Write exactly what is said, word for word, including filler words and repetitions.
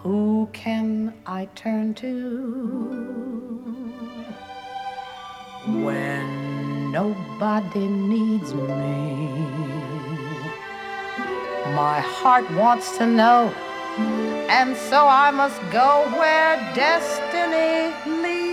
Who can I turn to when nobody needs me? My heart wants to know, and so I must go where destiny leads.